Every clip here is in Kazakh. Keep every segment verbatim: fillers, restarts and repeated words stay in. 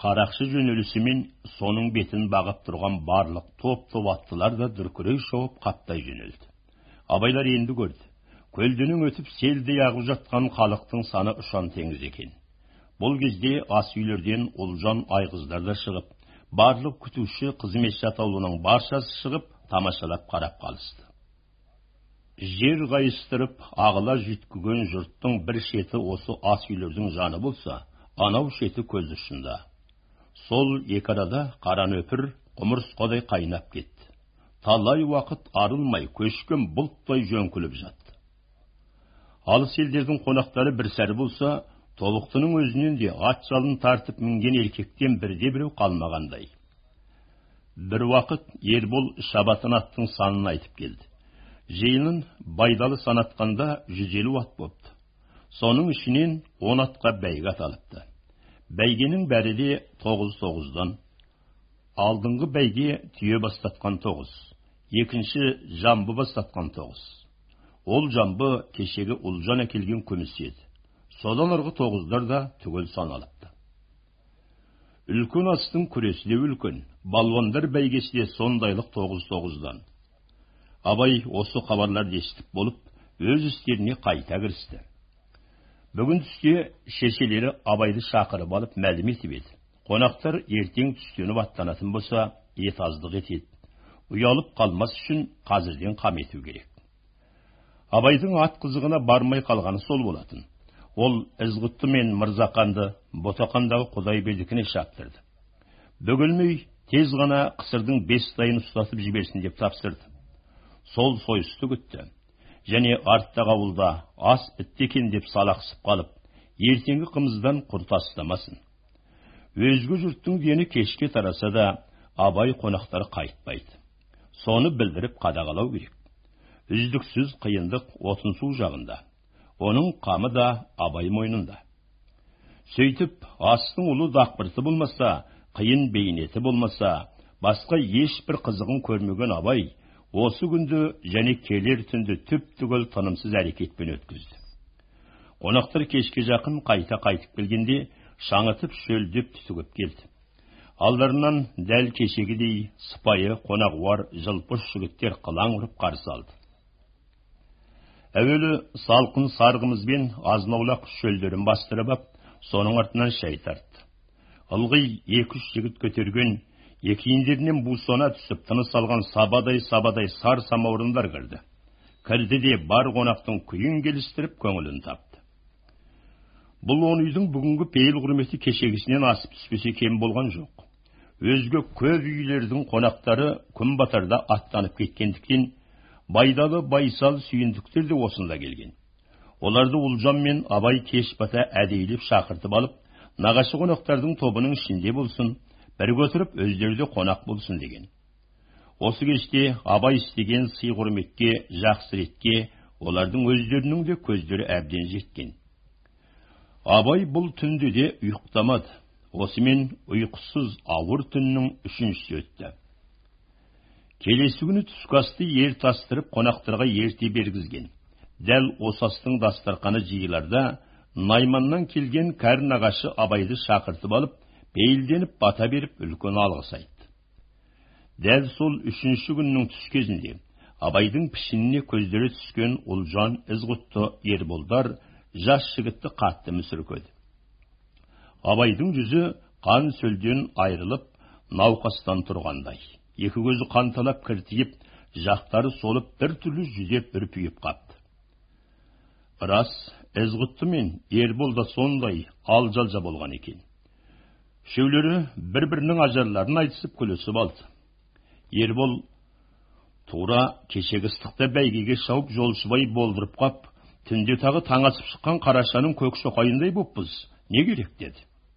Қарақшы жөнелісімен соның бетін бағып тұрған барлық топ-топ аттылар да дүркірей шауып қаптай жөнелді. Абайлар енді көрді. Көлденің өтіп селдей ағып жатқан халықтың саны ұшан теңіз екен. Бұл кезде ас үйлерден Ұлжан айғыздар да шығып, барлық күтуші қызметші атаулының баршасы шығып, тамашалап қарап қалысты. Жер қайыстырып, ағыла жүйткіген жұрттың бір шеті осы ас үйлердің жаны болса, анау шеті көз ұшында. Сол екі арада қара нөпір құмырсқадай қайнап кетті. Талай уақыт арылмай көшкен бұлттай жөңкіліп жатты. Алыс елдердің қонақтары бір сәрі болса, тобықтының өзінен де ат жалын тартып мінген еркектен бірде-біреу қалмағандай. Бір уақыт Ербол шабатын аттың санын айтып келді. Жиынын байдалы санатқанда жүз елу ат бопты. Соның ішінен он атқа бәйге аталыпты. Бәйгенің бәрі де тоғыз-тоғыздан. Алдыңғы бәйге түйе бастатқан тоғыз, екінші жамбы бастатқан тоғыз. Ол жамбы кешегі Ұлжан әкелген күміс еді. Содан арғы тоғыздар да түгел саналыпты. Үлкен астың күресі де үлкен, балуандар бәйгесі де сондайлық тоғыз-тоғыздан. Абай осы хабарларды естіп болып, өз істеріне қайта кірісті. Бүгін түсте шешелері Абайды шақырып алып мәлім етіп еді. Қонақтар ертең түстеніп аттанатын болса, ет аздық етеді. Ұялып қалмас үшін қазірден қам ету керек. Абайдың ат қызығына бармай қалғаны сол болатын. Ол Ізғұтты мен Мырзақанды Ботақандағы Құдайбердікіне шаптырды. Бөгелмей тез ғана қысырдың бес тайын ұстатып жіберсін деп тапсырды. Сол сойысты күтті. Және арттағы ауылда ас бітті екен деп салақсып қалып, ертеңгі қымыздан құр тастамасын. Өзге жұрттың дені кешке тараса да, Абай қонақтары қайтпайды. Соны білдіріп қадағалау керек. Үздіксіз қиындық отын су жағында. Оның қамы да Абай мойнында. Сөйтіп, астың ұлы дақпырты болмаса, қиын бейнеті болмаса, басқа ешбір қызығын көрмеген Абай, осы күнді және келер түнді түп-түгел тынымсыз әрекетпен өткізді. Қонақтар кешке жақын қайта қайтып келгенде, шаңытып шөлдеп түсігіп келді. Алдарынан дәл кешегідей сыпайы қонағуар жылпыш жігіттер қылаң ұрып қарсы алды. Әуелі салқын сарғымызбен азнаулақ шөлдерін бастырып ап, соның артынан шай тартты. Ылғи екі-үш жігіт көтерген, екейіндерінен бусона түсіп тыныс алған сабадай-сабадай сар самаурындар кірді. Кірді де бар қонақтың күйін келістіріп көңілін тапты. Бұл он үйдің бүгінгі пейіл құрметі кешегісінен асып түспесе кем болған жоқ. Өзге көп үйлердің қонақтары күн батарда аттанып кеткендіктен, байдалы байсал сүйіндіктер де осында келген. Оларды Ұлжан мен Абай кеш бата әдейлеп шақыртып алып, нағашы қонақтардың тобының ішінде болсын, бір көтіріп өздері қонақ болсын деген. Осы кеште Абай істеген сый құрметке, жақсы ретке олардың өздерінің де көздері әбден жеткен. Абай бұл түнде де ұйықтамады. Осымен ұйқысыз ауыр түннің үшіншісі өтті. Келесі күні түскасты ер тастырып қонақтарға ерте бергізген. Дәл осастың дастарқаны жиыларда Найманнан келген кәрі нағашы Абайды шақыртып алып, пейілденіп бата беріп үлкен алғыс айтты. Дәл сол үшінші күннің түс кезінде Абайдың пішініне көздері түскен Ұлжан, Ізғұтты, Ерболдар жас жігітті қатты мүсіркеді. Абайдың жүзі қан сөлден айрылып, науқастан тұрғандай. Екі көзі қанталап кіртиіп, жақтары солып бір түрлі жүдеп үрпиіп қапты. Рас, Ізғұтты мен Ербол да сондай алжалжа болған екен. Шеулері бір-бірінің ажарларын айтысып күлісіп алды. Ербол тура кешегі ыстықта бәйгеге шауып жолшыбай болдырып қап, түнде тағы таң асып шыққан қарашаның көк шоқайындай боппыз. Не керек деді.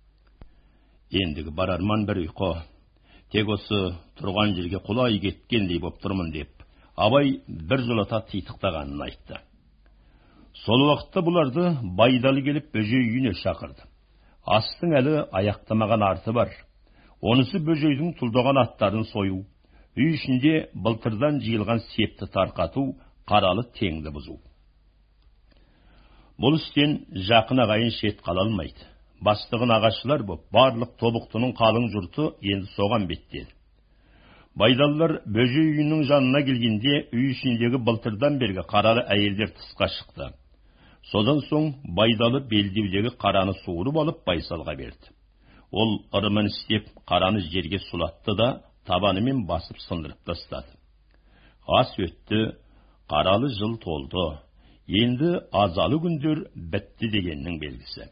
Ендігі бар арман бір ұйқы. Тек осы тұрған жерге құлай кеткендей боп тұрмын деп, Абай бір жолата титықтағанын айтты. Сол уақытта бұларды байдалы келіп бөжей үйіне шақырды. Астың әлі аяқтамаған арты бар. Онысы бөжейдің тұлдаған аттарын сойу, үй ішінде былтырдан жиылған септі тарқату, қаралы теңді бұзу. Бұл істен жақын ағайын шет қала алмайды. бастығын ағашылар боп, барлық тобықтының қалың жұрты енді соған беттеді. Байдалылар бөжей үйінің жанына келгенде үй ішіндегі былтырдан бергі қаралы әйелдер тысқа шықты. Содан соң байдалы белдеудегі қараны суырып алып Байсалға берді. Ол ырымын істеп қараны жерге сұлатты да табанымен басып сындырып тастады. Ас өтті, қаралы жыл толды. Енді азалы күндер бітті дегеннің белгісі.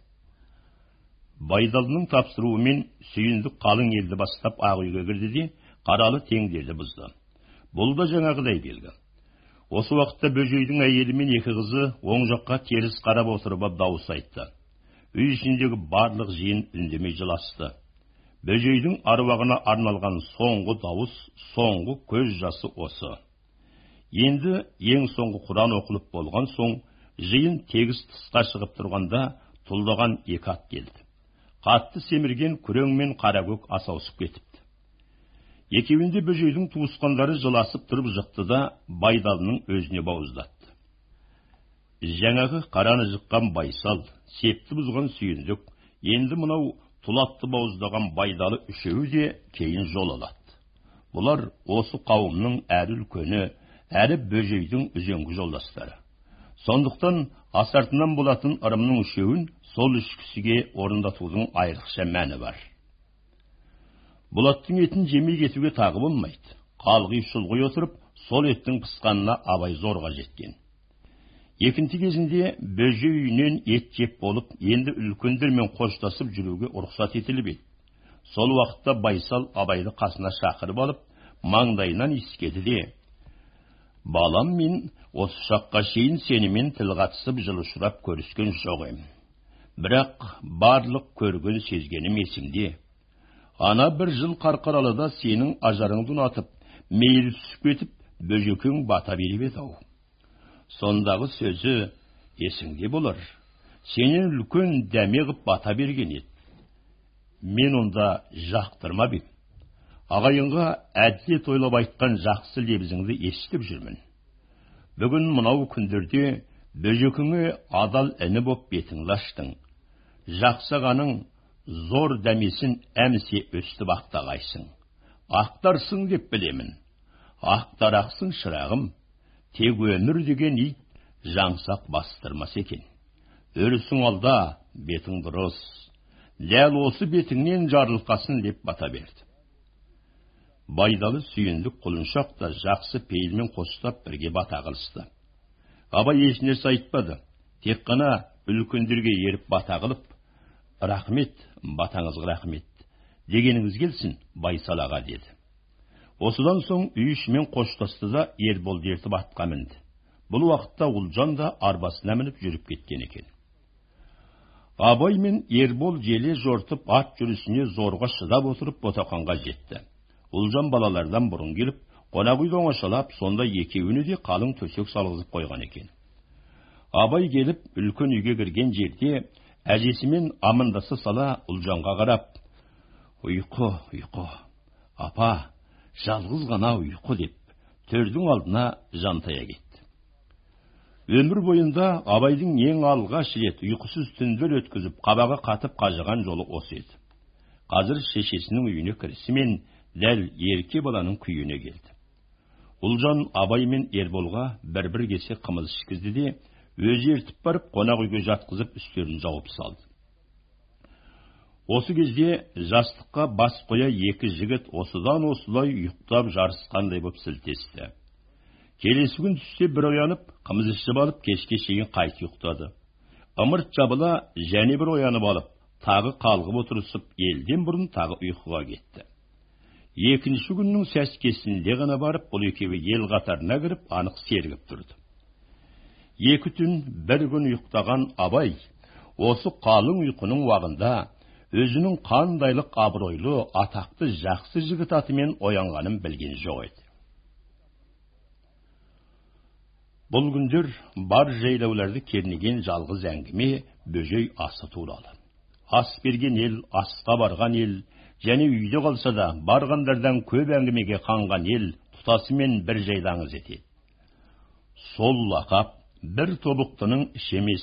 Байдалының тапсыруымен сүйіндік қалың елді бастап ақ үйге кірді де қаралы теңдерді бұзды. Бұл да жаңағыдай белгі. Осы уақытта бөжейдің әйелі мен екі қызы оң жаққа теріс қарап отырып дауыс айтты. Үй ішіндегі барлық жиын үндемей жыласты. Бөжейдің аруағына арналған соңғы дауыс, соңғы көз жасы осы. Енді ең соңғы Құран оқылып болған соң, жиын тегіс тысқа шығып тұрғанда тұлдаған екі ат келді. Қатты семірген күрең мен қаракөк асаусып кетіпті. Екеуінде бөжейдің туысқандары жыласып тұрып жықты да байдалының өзіне бауыздатты. Жаңағы қараны жыққан Байсал, септі бұзған Сүйіндік, енді мынау тұлатты бауыздаған байдалы үшеуі де кейін жол алады. Бұлар осы қауымның әрі үлкені, әрі бөжейдің үзеңгі жолдастары. Сондықтан асартынан болатын ырымның үшеуін сол үш кісіге орындатудың айрықша мәні бар. Бұлаттың етін жемей кетуге тағы болмайды. Қалғи шұлғи отырып, сол еттің пысқанына Абай зорға жеткен. Екінті кезінде бөжей үйінен ет жеп болып, енді үлкендермен қоштасып жүруге ұрықсат етіліп еді. Сол уақытта Байсал Абайды қасына шақырып алып, маңдайынан иіскеді де: «Балам, мен осы шаққа шейін сенімен тіл қатысып жылышырап көріскен жоқ ем. Бірақ барлық көрген сезгенім есімде. Ана бір жыл Қарқаралыда сенің ажарыңды ұнатып, мейірі түсіп кетіп, бөжекең бата беріп еді ау. Сондағы сөзі есіңде болар. Сенен үлкен дәме қып бата берген еді. Мен онда жақтырмап ем. Ағайынға әділет ойлап айтқан жақсы лебізіңді естіп жүрмін. Бүгін мынау күндерде бөжекеңе адал іні боп бетіңді аштың. Жақсағаның зор дәмесін әмсе өстіп ақтағайсың. Ақтарсың деп білемін. Ақтарақсың шырағым. Тек өмір деген ит жаңсақ бастырмас екен. Өрісің алда, бетің дұрыс. Ләл осы бетіңнен жарылқасын деп бата берді. Байдалы Сүйіндік құлыншақ та жақсы пейілмен қостап бірге бата қылысты. Абай ешнерсе айтпады. Тек қана үлкендерге еріп бата қылып: «Рахмет, батаңызға рахмет. Дегеніңіз келсін, Байсал аға», деді. Осыдан соң үй ішімен қоштасты да Ербол ертіп атқа мінді. Бұл уақытта Ұлжан да арбасына мініп жүріп кеткен екен. Абай мен Ербол желе жортып ат жүрісіне зорға шыдап отырып ботақанға жетті. Ұлжан балалардан бұрын келіп, қонақ үйді оңашалап, сонда екеуіне де қалың төсек салғызып қойған екен. Абай келіп, үлкен үйге кірген жерде әжесімен амандаса сала Ұлжанға қарап: «Ұйқы, ұйқы, апа, жалғыз ғана ұйқы», деп төрдің алдына жантая кетті. Өмір бойында Абайдың ең алғаш рет ұйқысыз түндер өткізіп, қабағы қатып қажыған жолы осы еді. Қазір шешесінің үйіне кірісімен дәл ерке баланың күйіне келді. Ұлжан Абай мен Ерболға бір-бір кесе қымыз ішкізді де, өзі ертіп барып қонақ үйге жатқызып үстерін жауып салды. Осы кезде жастыққа бас қоя екі жігіт осыдан осылай ұйықтап жарысқандай боп сілтесті. Келесі күн түсте бір оянып, қымыз ішіп алып, кешке шейін қайт ұйықтады. Ымырт жабыла және бір оянып алып, тағы қалғып отырысып, елден бұрын тағы ұйқыға кетті. Екінші күннің сәскесінде ғана барып, бұл екеуі ел қатарына кіріп, анық сергіп тұрды. Екі түн бір күн ұйықтаған Абай, осы қалың ұйқының уағында өзінің қандайлық абыройлы, атақты жақсы жігіт атымен оянғанын білген жоқ еді. Бұл күндер бар жайлауларды кернеген жалғыз әңгіме бөжей асы туралы. Ас берген ел, асқа барған ел, және үйде қалса да барғандардан көп әңгімеге қанған ел тұтасымен бір жайлаңыз етеді. Сол лақап бір тобықтының іші емес,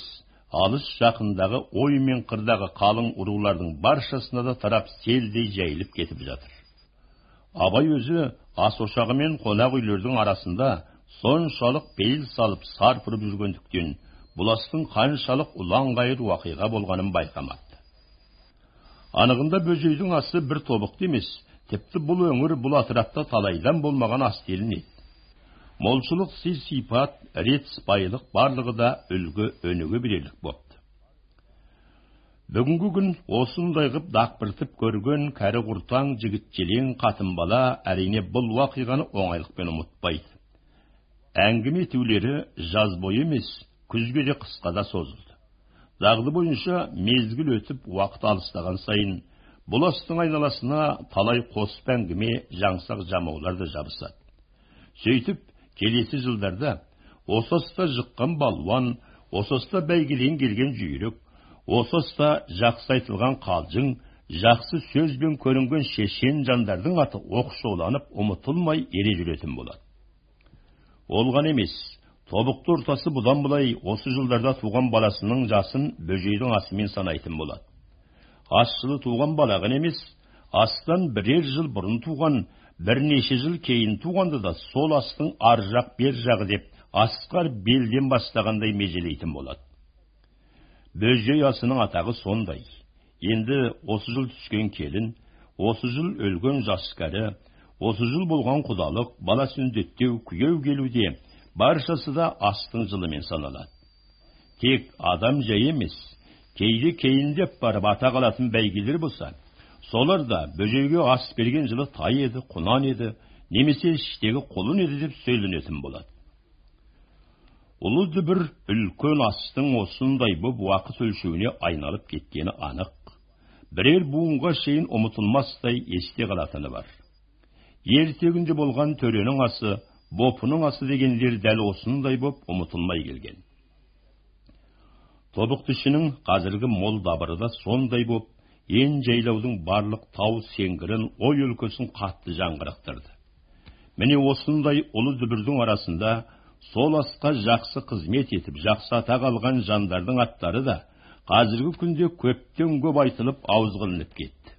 алыс жақындағы ой мен қырдағы қалың ұрулардың баршасына да тарап селдей жайылып кетіп жатыр. Абай өзі ас ошағы мен қонақ үйлердің арасында соншалық бейіл салып сарпырып жүргендіктен бұластың қаншалық ұлан ғайыр уақиға болғанын байқамады. Анығында бөжейдің асы бір тобықты емес, тіпті бұл өңір бұл атырапта талайдан болмаған ас делінеді. Молшылық сый-сипат, рет сыпайылық барлығы да үлгі өнігі бірелік бопты. Бүгінгі күн осындай ғып дақпыртып көрген кәрі құртаң жігітчелең қатын бала әрине бұл уақиғаны оңайлықпен ұмытпайды. Әңгіме етулері жаз бойы емес, күзге де қысқа да созылды. Дағды бойынша мезгіл өтіп уақыт алыстаған сайын бұл астың айналасына талай қосып әңгіме жаңсақ жамаулар да жабысады. Сөйтіп келесі жылдарда осы аста жыққан балуан, осы аста бәйгелен келген жүйрік, осы аста жақсы айтылған қалжың, жақсы сөзбен көрінген шешен жандардың аты оқшауланып ұмытылмай ере жүретін болады. Олған емес, тобықты ортасы бұдан былай осы жылдарда туған баласының жасын бөжейдің асымен санайтын болады. Ас жылы туған балағын емес, астан бірер жыл бұрын туған, бірнеше жыл кейін туғанды да сол астың ар жақ бер жағы деп асқар белден бастағандай межелейтін болады. Бөжей асының атағы сондай. Енді осы жыл түскен келін, осы жыл өлген жас кәрі, осы жыл болған құдалық, бала сүндеттеу, күйеу келуде баршасы да астың жылымен саналады. Тек адам жай емес, кейде кейіндеп барып ата қалатын бәйгелер болса, солар да бөжейге ас берген жылы тай еді, құнан еді, немесе іштегі қолын еді деп сөйленетін болады. Ұлы дүбір үлкен астың осындай бұл уақыт өлшеуіне айналып кеткені анық. Бірер буынға шейін ұмытылмастай есте қалатыны бар. Ертегінде болған төренің асы, бопының асы дегендер дәл осындай боп ұмытылмай келген. Тобықтышының қазіргі мол дабыры да сондай боп, ен жайлаудың барлық тау сеңгірін, ой өлкөсін қатты жаңғырықтырды. Міне осындай ұлы дүбірдің арасында сол асқа жақсы қызмет етіп, жақсы атақ алған жандардың аттары да қазіргі күнде көптен көп айтылып ауызғылынып кетті.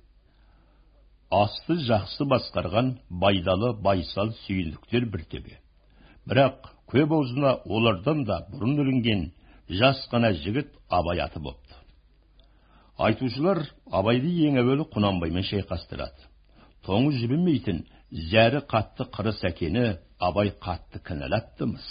Асты жақсы басқарған байдалы, байсал сүйіндіктер бір төбе. Бірақ көп аузына олардан да бұрын ілінген жас қана жігіт Абай аты бопты. Айтушылар Абайды ең әуелі Құнанбаймен шайқастырады. Тоңы жібімейтін зәрі қатты қыры сәкені Абай қатты кінәлаттымыз.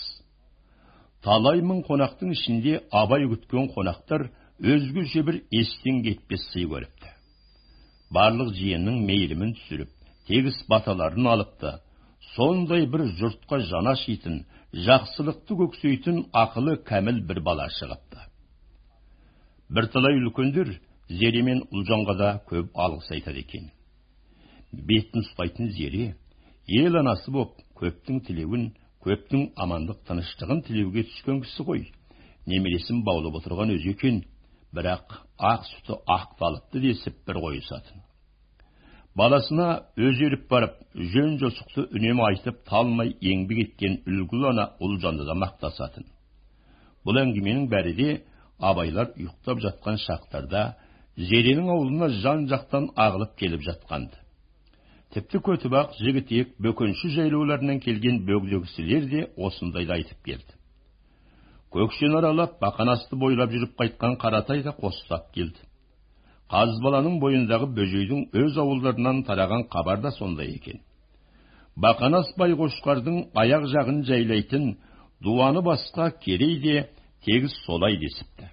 Талай мың қонақтың ішінде Абай күткен қонақтар өзгеше бір естен кетпес сый көріпті. Барлық жиеннің мейірімін түсіріп, тегіс баталарын алыпты. Сондай бір жұртқа жана шитін, жақсылықты көксейтін ақылы кәміл бір бала шығыпты. Бірталай үлкендер Зере мен Ұлжанға да көп алғыс айтады екен. Бетін ұстайтын Зере, ел анасы боп, көптің тілеуін, көптің амандық тыныштығын тілеуге түскен кісі ғой. Немересін баулып отырған өзі екен, бірақ ақ сүті ақталыпты десіп бір қойысатын. Баласына өз еріп барып, жөн жосықты үнемі айтып талмай еңбек еткен үлгілі ана Ұлжанды да мақтасатын. Бұл әңгіменің бәрі де Абайлар ұйықтап жатқан шақтарда Зеренің ауылына жан жақтан ағылып келіп жатқанды. Тіпті көтібақ, жігітек, бөкенші жайлауларынан келген бөгдегісілер де осындайды айтып келді. Көкшен аралап, бақанасты бойлап жүріп қайтқан Қаратай да қостап келді. Қазбаланың бойындағы бөжейдің өз ауылдарынан тараған хабар да сондай екен. Бақанас Байқошқардың аяқ жағын жайлайтын дуаны басқа керей де тегіс солай десіпті.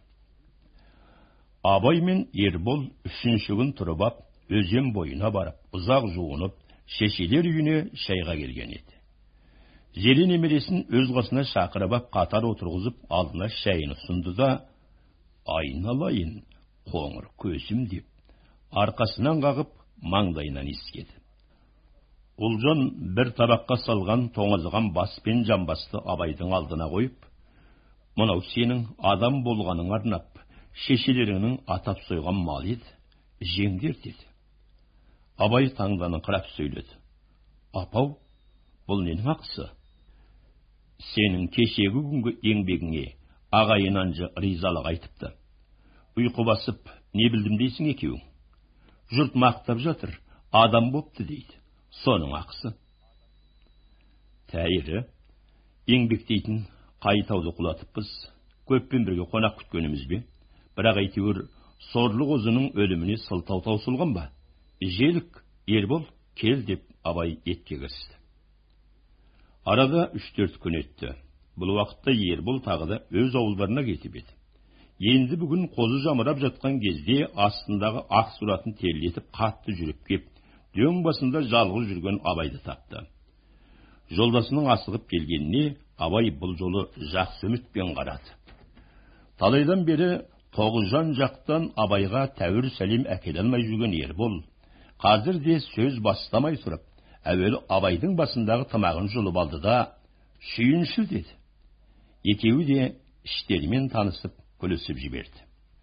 Абай мен Ербол үшінші күн тұрып ап, өзен бойына барып, ұзақ жуынып, шешелер үйіне шайға келген еді. Зере немересін өз қасына шақырып ап, қатар отырғызып, алдына шайын ұсынды да, айналайын, қоңыр көзім деп, арқасынан қағып, маңдайынан иіскеді. Ұлжан бір табаққа салған тоңазыған бас пен жамбасты Абайдың алдына қойып, мынау сенің адам болғаның арнап, шешелеріңнің атап сойған мал еді, жеңдер деді. Абай таңданыңқырап сөйледі. Апау, бұл ненің ақысы? Сенің кешегі күнгі еңбегіңе ағайын анжы ризалық айтыпты. Ұйқы басып, не білдім дейсің екеуің? Жұрт мақтап жатыр, адам бопты дейді. Соның ақысы. Тәйірі, еңбектейтін қайтауды құлатыппыз. Көппен бірге қонақ күткеніміз бе? Бірақ әйтеуір сорлы қозының өліміне сылтау таусылған ба? Желік, Ербол, кел деп абай етке кірісті. Арада үш-төрт күн өтті. Бұл уақытта Ербол тағы да өз ауылдарына кетіп еді. Енді бүгін қозы жамырап жатқан кезде астындағы ақ суратын терлетіп қатты жүріп кеп, дөң басында жалғыз жүрген абайды тапты. Жолдасының асығып келгеніне абай бұл жолы жақсы үмітпен қарады. Талайдан бері Тоғызжан жақтан абайға тәуір сәлем әкеле алмай жүрген Ербол қазір де сөз бастамай тұрып, әуелі абайдың басындағы тымағын жұлып алды да, сүйінші деді. Екеуі де іштерімен танысып, күлісіп жіберді.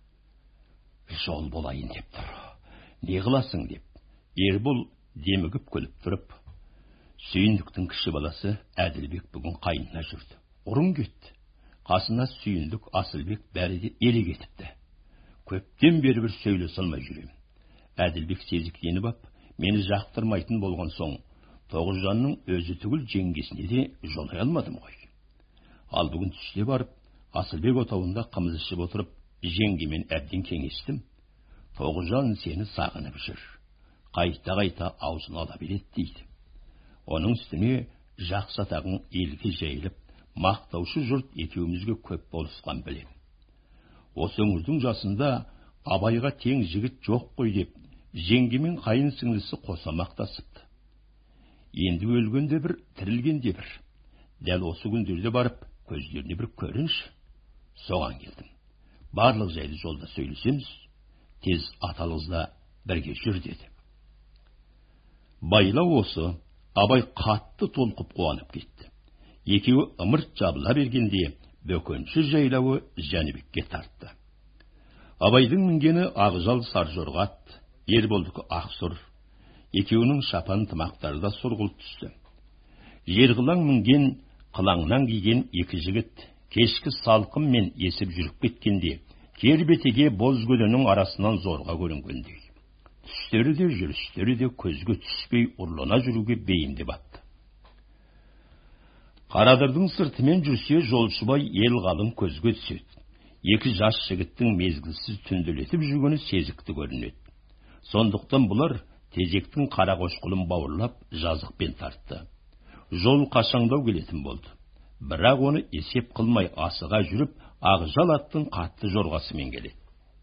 Жол болайын деп тұр. Не қыласың деп. Ербол демігіп күліп тұрып, Сүйіндіктің кіші баласы Әділбек бүгін қайнына жүрді. Ұрын кетті. Қасына Сүйіндік, Асылбек бәрі де еле кетіпті. Көптен бері бір сөйлесе алмай жүрем. Әділбек сезіктеніп ап, мені жақтырмайтын болған соң, Тоғызжанның өзі түгіл жеңгесіне де жолай алмадым ғой. Ал бүгін түсте барып, Асылбек отауында қымыз ішіп отырып, жеңгемен әбден кеңестім. Тоғызжан сені сағынып жүр. Қайта-қайта аузын ала береді дейді. Оның үстіне жақсы атағың елге жайылып, мақтаушы жұрт екеумізге көп болысқан білем. Осы өңірдің жасында абайға тең жігіт жоқ қой деп, жеңгемен қайын сіңлісі қоса мақтасыпты. Енді өлгенде бір, тірілгенде бір. Дәл осы күндерде барып, көздеріне бір көрінші. Соған келдім. Барлық жайды жолда сөйлесеміз, тез аталығызда бірге жүр деді. Байлау осы, абай қатты толқып қуанып кетті. Екеуі ымырт жабыла бергенде, бөкенші жайлауы Жәнібекке тартты. Абайдың мінгені ақжал саржорғат, Ерболдікі ақсұр. Екеуінің шапан тымақтары да сұрғылт түсті. Ерғылаң мінген, қылаңнан киген екі жігіт кешкі салқын мен есіп жүріп кеткенде, кербетеге боз көденің арасынан зорға көрінгендей. Түстері де жүрістері де көзге түспей ұрлана жүруге бейімде батты. Қарадырдың сыртымен жүрсе жолшыбай ел қалың көзге түседі. Екі жас жігіттің мезгілсіз түнделетіп жүргені сезікті көрінеді. Сондықтан бұлар тезектің қара қошқылын бауырлап жазықпен тартты. Жол қашаңдау келетін болды. Бірақ оны есеп қылмай асыға жүріп, ақжал аттың қатты жорғасымен келеді.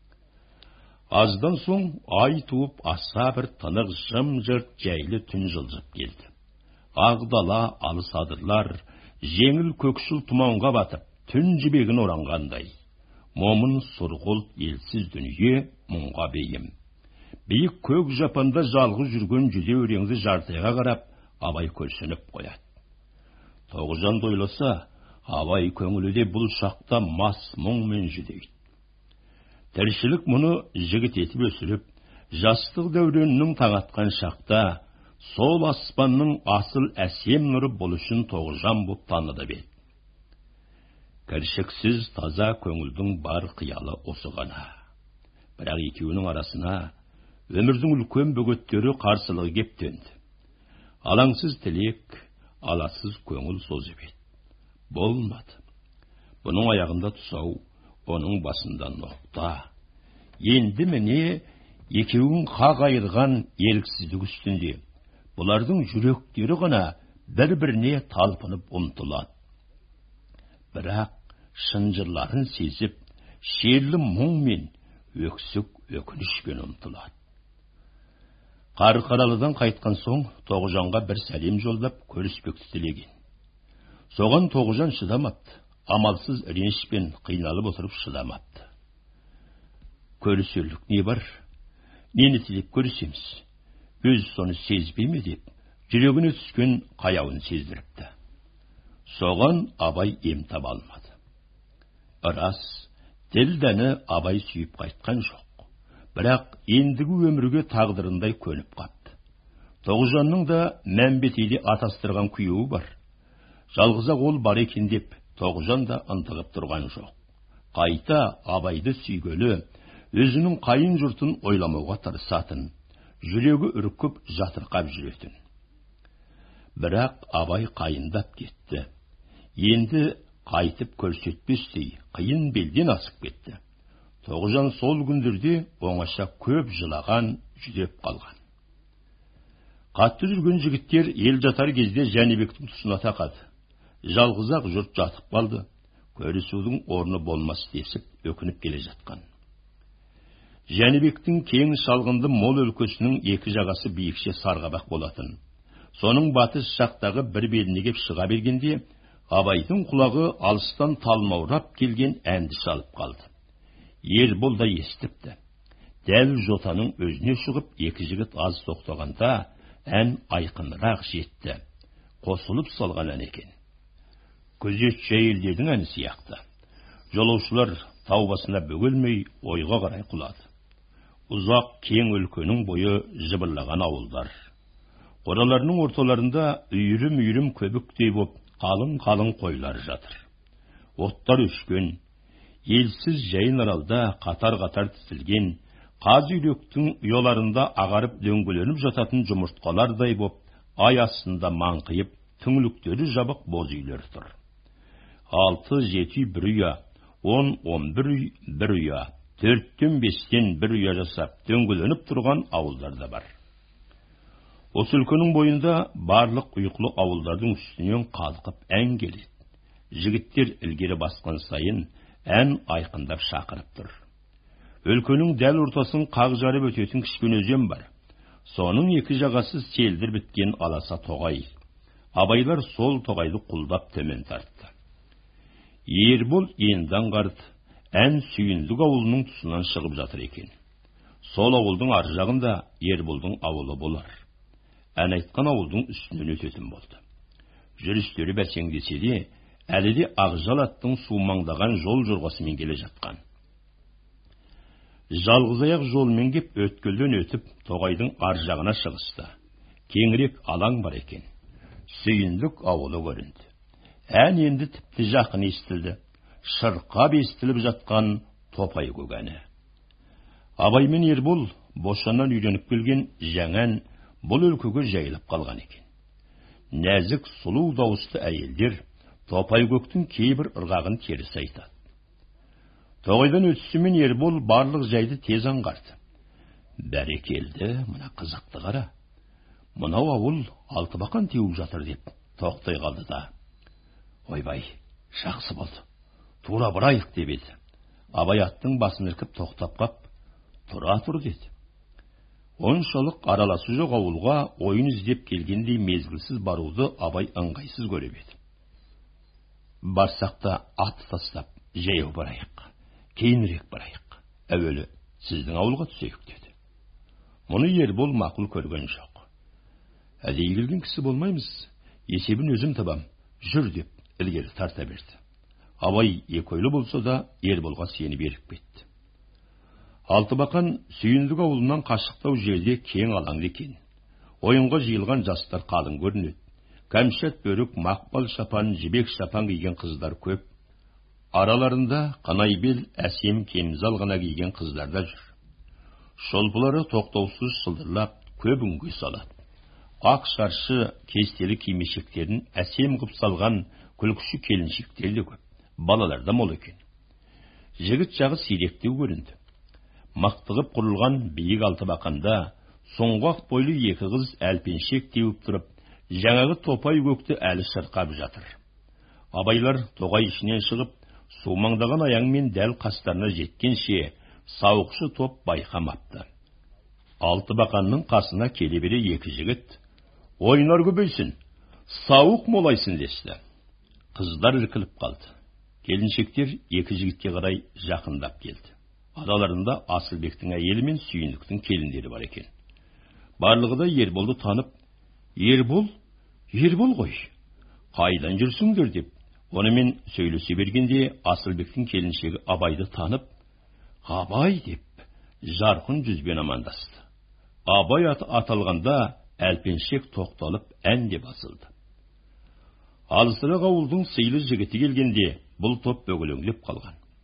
Аздан соң ай туып аса бір тынық жым-жырт жайлы түн жылжып келді. Ағдала алыс адырлар, жеңіл көкшіл тұманға батып, түн жібегін оранғандай. Момын сұрғылт елсіз дүние мұңға бейім. Биік көк жапанда жалғыз жүрген жүде өреңді жартайға қарап, абай көрсініп қояды. Тоғызжан дойласа, абай көңіліде бұл шақта мас мұңмен жүдейді. Тіршілік мұны жігіт етіп өсіріп, жастық дәуренінің таңатқан шақта, сол аспанның асыл әсем нұры бұл үшін Тоғызжан боп таныды бет. Кіршіксіз таза көңілдің бар қиялы осы ғана. Бірақ екеуінің арасына өмірдің үлкен бөгеттері қарсылығы кеп төнді. Алаңсыз тілек, аласыз көңіл созып еді. Болмады. Бұның аяғында тұсау, оның басында ноқта. Енді міне екеуін қақ айырған еріксіздік үстінде. Бұлардың жүректері ғана бір-біріне талпынып ұмтылады. Бірақ шынжырларын сезіп, шерлі мұң мен өксік өкінішпен ұмтылады. Қарқаралыдан қайтқан соң Тоғызжанға бір сәлем жолдап көріспекті тілеген. Соған Тоғызжан шыдамапты, амалсыз ренішпен қиналып отырып шыдамапты. Көрісерлік не бар? Нені тілеп көрісеміз? Өз соны сезбей ме деп, жүрегіне түскен қаяуын сездіріпті. Соған абай ем таба алмады. Рас, Ділдәні абай сүйіп қайтқан жоқ. Бірақ ендігі өмірге тағдырындай көніп қапты. Тоғызжанның да Мәмбетейде атастырған күйеуі бар. Жалғызақ ол бар екен деп, Тоғызжан да ынтығып тұрған жоқ. Қайта Абайды сүйгелі, өзінің қайын жұртын ойламауға тырысатын, жүрегі үркіп жатырқап жүретін. Бірақ Абай қайындап кетті. Енді қайтып көрсетпестей қиын белден асып кетті. Тоғжан сол күндерде оңаша көп жылаған, жүдеп қалған. Қатты жүрген жігіттер ел жатар кезде Жәнібектің тұсына тақады. Жалғызақ жұрт жатып қалды. Көрісудің орны болмас десіп, өкініп келе жатқан. Жәнібектің кең шалғынды мол өлкесінің екі жағасы биікше сарғабақ болатын. Соның батыс жақтағы бір беліне кеп шыға бергенде, Абайдың құлағы алыстан талмаурап келген әнді шалып қалды. Ербол да естіпті. Дәл жотаның өзіне шығып, екі жігіт аз тоқтағанда, ән айқынырақ жетті. Қосылып салған ән екен. Күзетші әйелдердің әні сияқты. Жолаушылар тау басына бөгелмей ойға қарай құлады. Ұзақ кең өлкенің бойы жыбырлаған ауылдар. Қораларының орталарында үйірім-үйірім көбіктей боп қалың-қалың қойлар жатыр. Оттар өшкен, елсіз жайын аралда қатар-қатар тізілген, қаз үйректің ұяларында ағарып дөңгеленіп жататын жұмыртқалардай боп, ай астында маңқиып, түңліктері жабық боз үйлер тұр. Алты жеті бір ұя, он он бір үй бір ұя, төрттен бестен бір ұя жасап дөңгеленіп тұрған ауылдар да бар. Осы өлкенің бойында барлық ұйқылы ауылдардың үстінен қалқып ән келеді. Жігіттер ілгері басқан сайын ән айқындап шақырып тұр. Өлкенің дәл ортасын қақ жарып өтетін кішкене өзен бар. Соның екі жағасы селдір біткен аласа тоғай. Абайлар сол тоғайды құлдап төмен тартты. Ербол енді аңғарды, ән Сүйіндік ауылының тұсынан шығып жатыр екен. Сол ауылдың ар жағында Ерболдың ауылы болар. Ән айтқан ауылдың үстінен өтетін болды. Жүрістері бәсеңдесе де, әлі де Ақжал аттың сумаңдаған жол жорғасымен келе жатқан. Жалғыз аяқ жолмен кеп өткелден өтіп, тоғайдың ар жағына шығысты. Кеңірек алаң бар екен. Сүйіндік ауылы көрінді. Ән енді тіпті жақын естілді. Шырқап естіліп жатқан Топай көгәні. Абай мен Ербол бошаннан үйреніп келген жаңан бұл өлкеге жайылып қалған екен. Нәзік сұлу дауысты әйелдер Топай көктің кейбір ырғағын теріс айтады. Тоғайдан өтісімен Ербол барлық жайды тез аңғарды. Бәрекелді, мына қызықты қара. Мынау ауыл Алтыбақан теуіп жатыр деп тоқтай қалды да. Ойбай, жақсы болды. Тура бұрайық деп еді. Абай аттың басын іркіп тоқтап қап, тұра тұр деді. Оншалық араласы жоқ ауылға ойын іздеп келгендей мезгілсіз баруды Абай ыңғайсыз көріп еді. Барсақта ат тастап, жаяу барайық, кейінірек барайық. Әуелі сіздің ауылға түсейік деді. Мұны Ербол мақұл көрген жоқ. Әдейі келген кісі болмаймыз, есебін өзім табам, жүр деп ілгері тарта берді. Абай екеулі болса да Ерболға сені беріп кетті. Алтыбақан Сүйіндік ауылынан қашықтау жерде кең алаң екен. Ойынға жиылған жастар қалың көрінеді. Кәмшат бөрік, мақпал шапан, жібек шапан киген қыздар көп. Араларында қанайбел, әсем кемзал ғана киген қыздар да жүр. Шолпылары тоқтаусыз шылдырлап, көп үнге салады. Ақ шаршы кестелі кимешектерін әсем қып салған күлкіші келіншектер де көп. Балалар да мол екен. Жігіт жағы сиректеу көрінді. Мақтығып құрылған биік Алтыбақанда соңғақ бойлы екі қыз әлпеншек теуіп тұрып, жаңағы Топай көкті әлі шырқап жатыр. Абайлар тоғай ішінен шығып, сумаңдаған аяңмен дәл қастарына жеткенше сауықшы топ байқамапты. Алтыбақанның қасына келе бере екі жігіт, ойнар көбейсін, сауық молайсын десті. Қыздар іркіліп қалды. Келіншектер екі жігітке қарай жақындап келді. Араларында Асылбектің әйелі мен Сүйіндіктің келіндері бар екен. Барлығы да Ерболды танып, Ербол, Ербол ғой, қайдан жүрсіңдер деп, онымен сөйлесе бергенде Асылбектің келіншегі Абайды танып, Абай деп, жарқын жүзбен амандасты. Абай аты аталғанда әлпеншек тоқталып ән де басылды. Алысырақ ауылдың сыйлы жігіті келгенде бұл топ бөгелеңдеп қалған.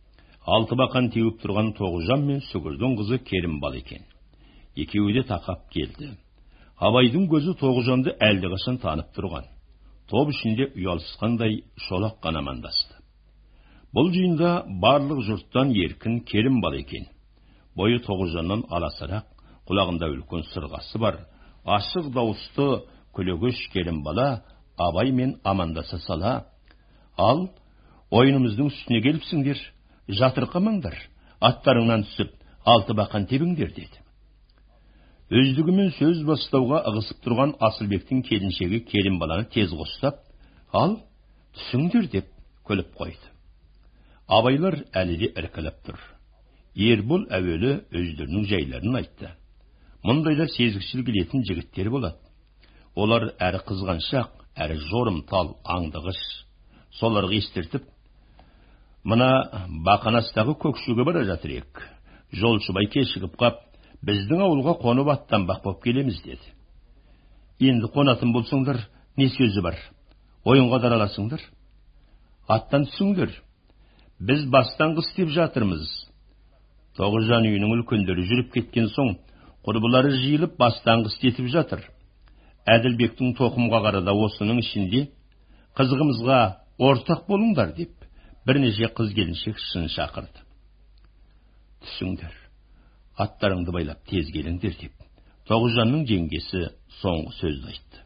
Алты бақан теуіп тұрған Тоғжан мен Сүгірдің қызы Керімбал екен. Екеуі де тақап келді. Абайдың көзі Тоғжанды әлдеқашан танып тұрған. Топ ішінде ұялысқандай шолақ қана амандасты. Бұл жиында барлық жұрттан еркін Керімбал екен. Бойы Тоғжаннан аласарақ, құлағында үлкен сырғасы бар, ашық дауысты күлегеш Керімбала Абай мен амандаса сала: «Ал, ойынымыздың үстіне келіпсіңдер, жатырқамаңдар, аттарыңнан түсіп, алты бақан тебіңдер» деді. Өздігімен сөз бастауға ығысып тұрған Асылбектің келіншегі Керімбаланы тез қостап: «Ал, түсіңдер» деп күліп қойды. Абайлар әлі де іркіліп тұр. Ербол әуелі өздерінің жайларын айтты. Мұндайда сезгішіл келетін жігіттер болады. Олар әрі қызғаншақ, әрі жорымтал, аңдығыш. Соларға естіртіп: «Мына бақанастағы көкшуге бара жатыр ек. Жолшыбай кешігіп қап, біздің ауылға қонып аттанбақ боп келеміз» деді. «Енді қонатын болсыңдар, не сөзі бар? Ойынға дараласыңдар. Аттан түсіңдер. Біз бастан қыс деп жатырмыз». Тоғжан үйінің үлкендері жүріп кеткен соң, құрбылары жиылып бастан қыс етіп жатыр. Әділбектің тоқымға қарада осының ішінде қызығымызға ортақ болыңдар деп бірнеше қыз келіншек шын шақырды. «Түсіңдер, аттарыңды байлап тез келіңдер» деп Тоғжанның жеңгесі соңғы сөзді айтты.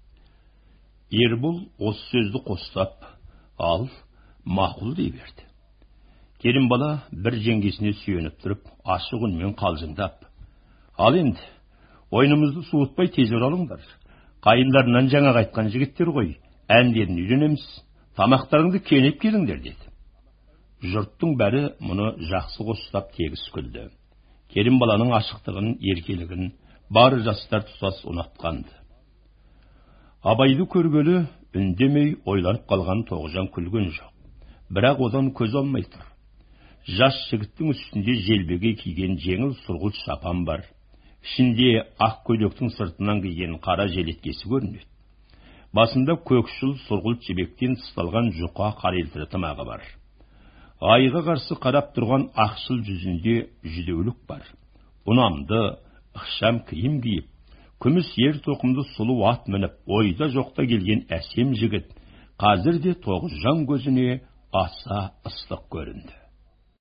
Ербол осы сөзді қостап: «Ал, мақұл» дей берді. Керімбала бір жеңгесіне сүйеніп тұрып, ашық үнмен қалжыңдап: «Ал енді, ойынымызды суытпай тез оралыңдар. Қайындарынан жаңа қайтқан жігіттер ғой, әндерін үйренеміз, тамақтарыңды кенеп келіңдер» деді. Жұрттың бәрі мұны жақсы қостап тегіс күлді. Керімбаланың ашықтығын, еркелігін бары жастар тұтас ұнатқанды. Абайды көргелі үндемей ойланып қалған Тоғжан күлген жоқ. Бірақ одан көз алмай тұр. Жас жігіттің үстінде желбеге киген жеңіл сұрғылт шапан бар. Ішінде ақ көйлектің сыртынан киген қара желеткесі көрінеді. Басында көкшіл сұрғылт жібектен тысталған жұқа қарелтірі тымағы бар. Айға қарсы қарап тұрған ақшыл жүзінде жүдеулік бар. Ұнамды, ықшам киім киіп, күміс ер тоқымды сұлу ат мініп, ойда жоқта келген әсем жігіт қазір де Тоғжан көзіне аса ыстық көрінді.